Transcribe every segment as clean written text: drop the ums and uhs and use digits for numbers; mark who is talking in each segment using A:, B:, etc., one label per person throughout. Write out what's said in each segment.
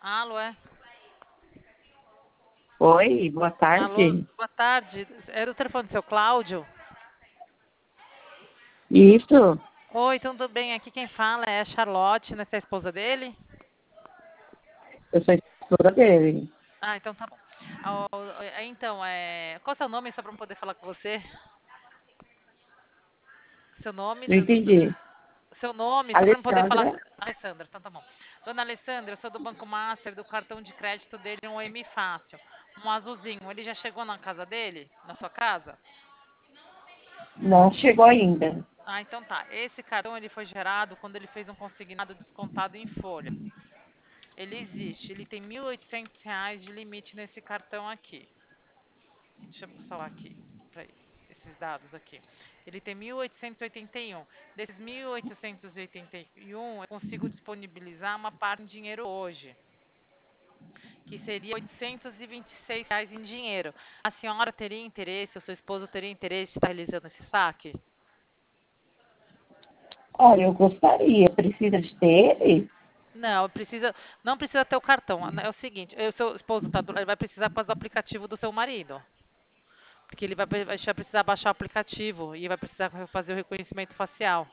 A: Alô, é?
B: Oi, boa
A: Alô,
B: tarde.
A: boa tarde. Era o telefone do seu Cláudio?
B: Isso,
A: Oi, tudo bem? Aqui quem fala é a Charlotte, né? Você é a esposa dele?
B: eu sou a esposa dele.
A: Ah, então tá bom. Ah, então, qual é o seu nome, só para eu poder falar com você? Seu nome,
B: Não entendi.
A: seu nome, só para eu poder falar.
B: Alessandra?
A: Alessandra, então tá bom. Dona Alessandra, eu sou do Banco Master, do cartão de crédito dele, um M Fácil, um azulzinho. Ele já chegou na casa dele? Na sua casa?
B: Não chegou ainda.
A: Ah, então tá. Esse cartão ele foi gerado quando ele fez um consignado descontado em folha. Ele existe, ele tem R$ 1.800 de limite nesse cartão aqui. Deixa eu falar aqui, para esses dados aqui. Ele tem 1.881. Desses 1.881, eu consigo disponibilizar uma parte em dinheiro hoje, que seria R$ 826 em dinheiro. A senhora teria interesse, o seu esposo teria interesse de estar realizando esse saque?
B: Olha, eu gostaria. Precisa de ter ele?
A: Não, não precisa ter o cartão. É o seguinte, o seu esposo ele vai precisar por causa do aplicativo do seu marido. Porque ele vai precisar baixar o aplicativo e vai precisar fazer o reconhecimento facial.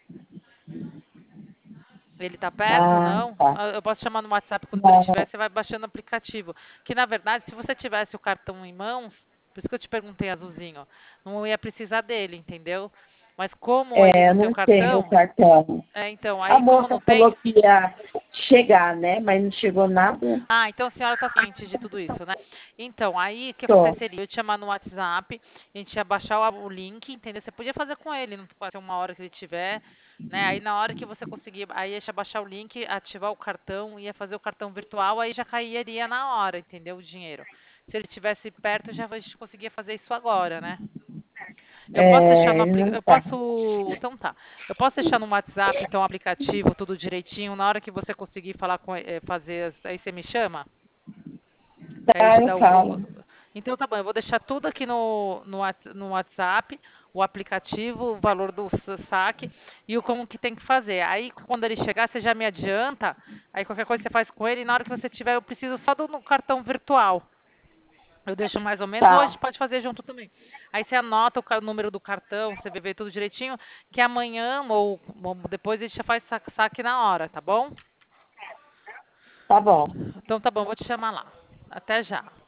A: Ele tá perto?
B: Ah,
A: Não?
B: tá.
A: Ah, eu posso chamar no WhatsApp quando ele estiver,
B: Não,
A: você vai baixando o aplicativo. Que na verdade, se você tivesse o cartão em mãos, por isso que eu te perguntei, azulzinho, não ia precisar dele, entendeu? Mas como ele não tem o
B: não tem o
A: cartão,
B: cartão.
A: então,
B: A
A: aí como
B: moça
A: não
B: falou
A: tem,
B: que ia chegar, né? Mas não chegou nada.
A: ah, então a senhora está ciente de tudo isso, né? Então, aí o que
B: Tô.
A: aconteceria? Eu te chamar no WhatsApp, a gente ia baixar o link, entendeu? Você podia fazer com ele, não pode ser uma hora que ele tiver, né? Aí na hora que você conseguir, aí ia baixar o link, ativar o cartão, ia fazer o cartão virtual, aí já cairia na hora, entendeu? O dinheiro. Se ele estivesse perto, já a gente conseguia fazer isso agora, né? Eu posso deixar no
B: Ele não
A: eu
B: tá.
A: posso, então tá. Eu posso deixar no WhatsApp, então, o aplicativo, tudo direitinho, na hora que você conseguir falar com, fazer, aí você me chama? Que aí
B: Tá,
A: te
B: eu
A: dá
B: falo.
A: Então tá bom, eu vou deixar tudo aqui no WhatsApp, o aplicativo, o valor do saque e o como que tem que fazer. Aí quando ele chegar, você já me adianta, aí qualquer coisa você faz com ele, e na hora que você tiver, eu preciso só do no cartão virtual. Eu deixo mais ou menos, ou a
B: Tá,
A: gente pode fazer junto também. Aí você anota o número do cartão, você vê tudo direitinho, que amanhã ou depois a gente já faz saque na hora, tá bom?
B: tá bom.
A: Então tá bom, vou te chamar lá. Até já.